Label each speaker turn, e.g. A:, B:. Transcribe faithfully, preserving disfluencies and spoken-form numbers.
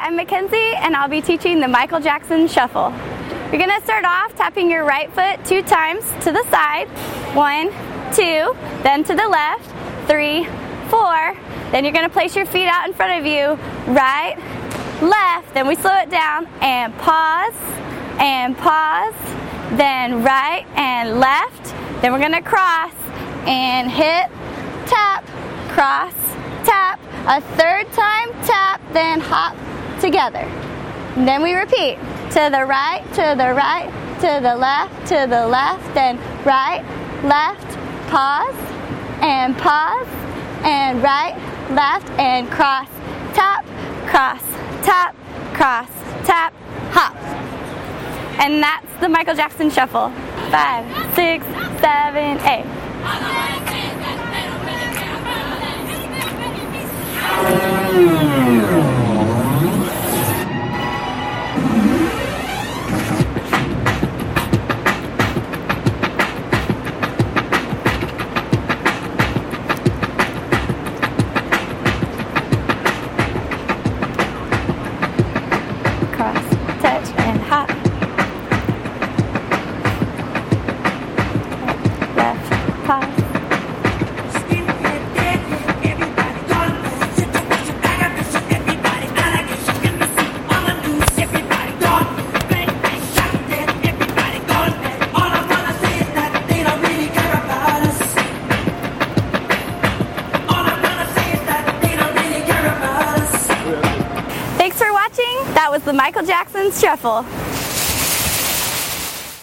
A: I'm Mackenzie, and I'll be teaching the Michael Jackson Shuffle. You're going to start off tapping your right foot two times to the side. One, two, then to the left, three, four. Then you're going to place your feet out in front of you, right, left. Then we slow it down and pause, and pause, then right and left. Then we're going to cross and hit, tap, cross, tap. A third time, tap, then hop together. And then we repeat. To the right, to the right, to the left, to the left, then right, left, pause, and pause, and right, left, and cross, tap, cross, tap, cross, tap, hop. And that's the Michael Jackson Shuffle. Five, six, seven, eight. Cross, touch, and hop. Left, pause. Thanks for watching. That was the Michael Jackson Shuffle.